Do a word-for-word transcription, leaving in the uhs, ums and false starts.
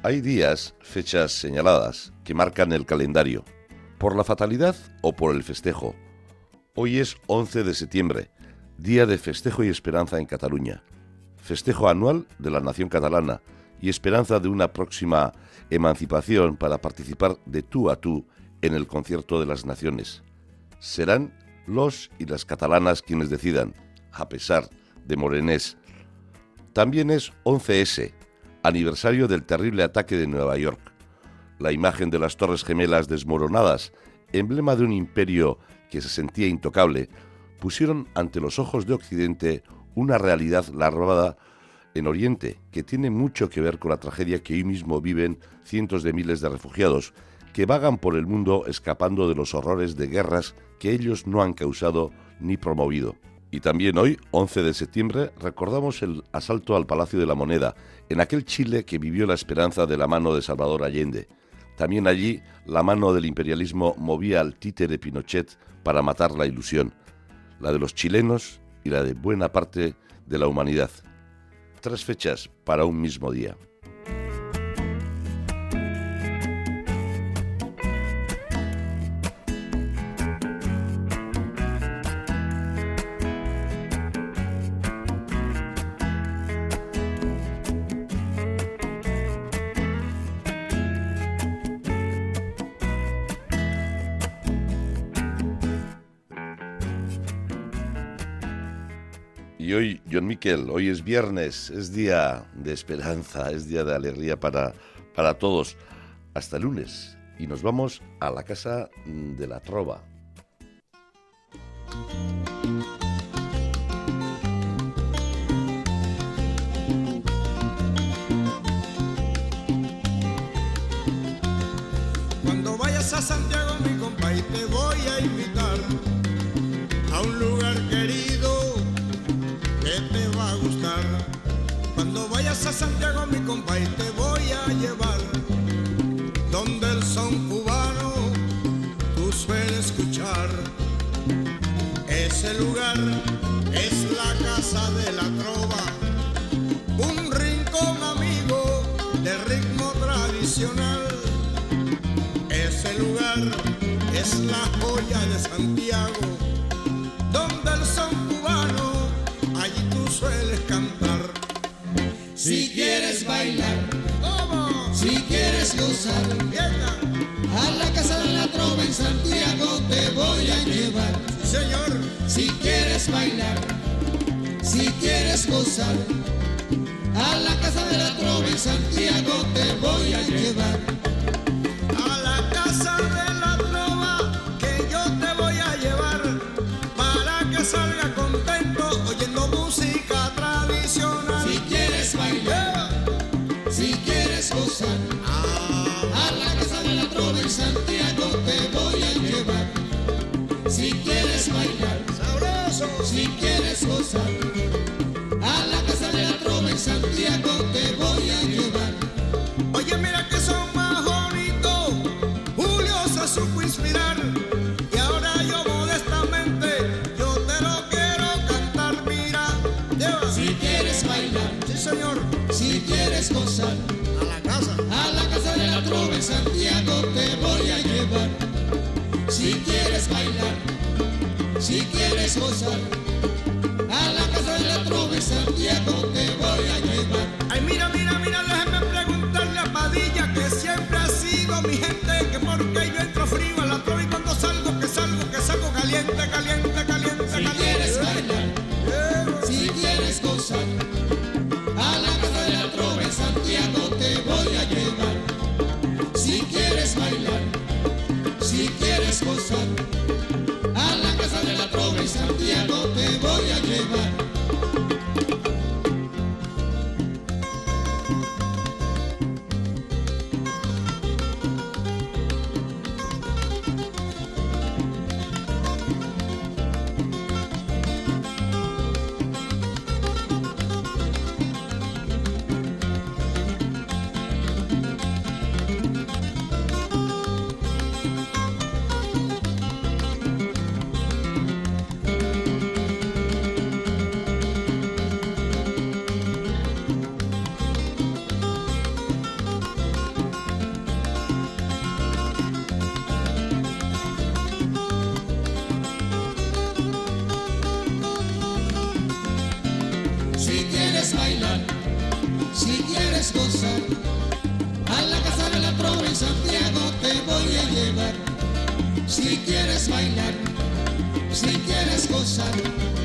Hay días, fechas señaladas, que marcan el calendario, por la fatalidad o por el festejo. Hoy es once de septiembre, día de festejo y esperanza en Cataluña. Festejo anual de la nación catalana y esperanza de una próxima emancipación para participar de tú a tú en el concierto de las naciones. Serán los y las catalanas quienes decidan, a pesar de Morenés. También es once ese, aniversario del terrible ataque de Nueva York. La imagen de las Torres Gemelas desmoronadas, emblema de un imperio que se sentía intocable, pusieron ante los ojos de Occidente una realidad larvada en Oriente, que tiene mucho que ver con la tragedia que hoy mismo viven cientos de miles de refugiados que vagan por el mundo escapando de los horrores de guerras que ellos no han causado ni promovido. Y también hoy, once de septiembre, recordamos el asalto al Palacio de la Moneda, en aquel Chile que vivió la esperanza de la mano de Salvador Allende. También allí, la mano del imperialismo movía al títere Pinochet para matar la ilusión, la de los chilenos y la de buena parte de la humanidad. Tres fechas para un mismo día. Y hoy, John Miquel, hoy es viernes, es día de esperanza, es día de alegría para, para todos. Hasta el lunes. Y nos vamos a la Casa de la Trova. Cuando vayas a Santiago, mi compa, y te voy a invitar a un lugar querido que te va a gustar. Cuando vayas a Santiago, mi compa, y te voy a llevar donde el son cubano tú sueles escuchar. Ese lugar es la Casa de la Trova, un rincón amigo del ritmo tradicional. Ese lugar es la joya de Santiago, donde el son cubano allí tú sueles cantar. Si quieres bailar, ¿cómo? Si quieres gozar, Pierda. a la Casa de la Trova en Santiago te voy a llevar. Sí, señor. Si quieres bailar, si quieres gozar, a la Casa de la Trova en Santiago te voy a llevar. A la Casa de la Trova que yo te voy a llevar, para que salga contento oyendo música tradicional. Si quieres bailar, si quieres gozar, Ah, a la Casa de la Trova en Santiago te voy a llevar. Si quieres bailar, sabroso. si quieres gozar, a la Casa de la Trova en Santiago te voy a llevar. Oye, mira que son más bonitos. Julio se supo inspirar, y ahora yo modestamente yo te lo quiero cantar. Mira, lleva. Si quieres bailar, Sí, señor. si quieres gozar, A la casa. a la Casa de la Trova en Santiago te voy a llevar. Si quieres bailar, si quieres gozar, a la Casa de la Trova en Santiago te voy a llevar. Ay, mira, mira, mira, déjeme preguntarle a Padilla, que siempre ha sido mi gente, que porque yo entro frío a la Trova y cuando salgo, que salgo, que salgo caliente, caliente, caliente, Si caliente. quieres bailar, si quieres gozar, a la Casa de la Trova en Santiago te voy a llevar. Si quieres bailar, si quieres gozar, a la Casa de la Trova en Santiago te bailar, si quieres gozar, a la casa de la trova en Santiago te voy a llevar. Si quieres bailar, si quieres gozar,